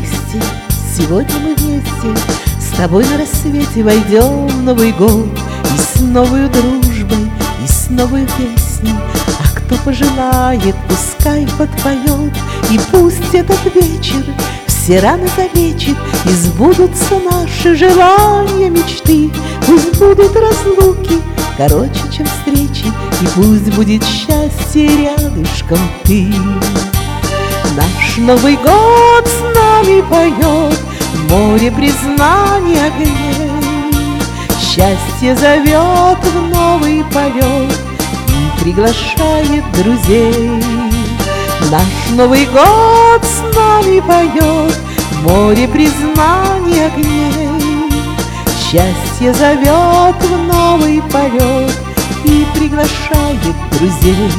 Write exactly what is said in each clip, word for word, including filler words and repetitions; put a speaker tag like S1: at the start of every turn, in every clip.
S1: вместе, сегодня мы вместе, с тобой на рассвете войдем в Новый год. И с новой дружбой, и с новой песней. А кто пожелает, пускай подпоет. И пусть этот вечер все раны залечит, и сбудутся наши желания, мечты. Пусть будут разлуки короче, чем встречи, и пусть будет счастье рядышком ты. Наш Новый год с нами поет, море признаний огней. Счастье зовет в новый полет и приглашает друзей. Наш Новый год с нами поет, море признаний огней. Счастье зовет в новый полет и приглашает друзей.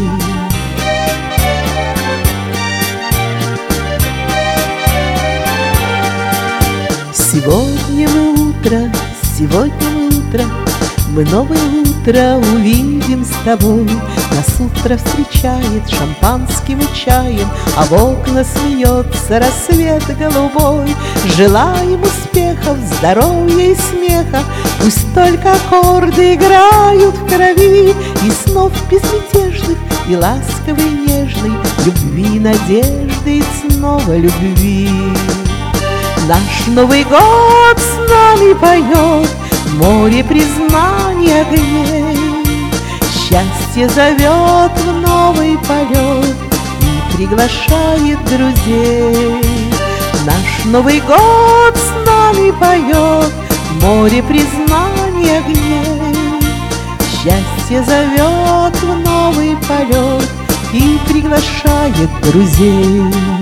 S1: Сегодня мы утро, сегодня мы утро, мы новое утро увидим с тобой. Нас утро встречает шампанским и чаем, а в окна смеется рассвет голубой. Желаем успехов, здоровья и смеха, пусть только аккорды играют в крови. И снов безмятежных, и ласковой, и нежной любви, надежды и снова любви. Наш Новый год с нами поет, море признаний огней. Счастье зовет в новый полет и приглашает друзей. Наш Новый год с нами поет, море признаний огней. Счастье зовет в новый полет и приглашает друзей.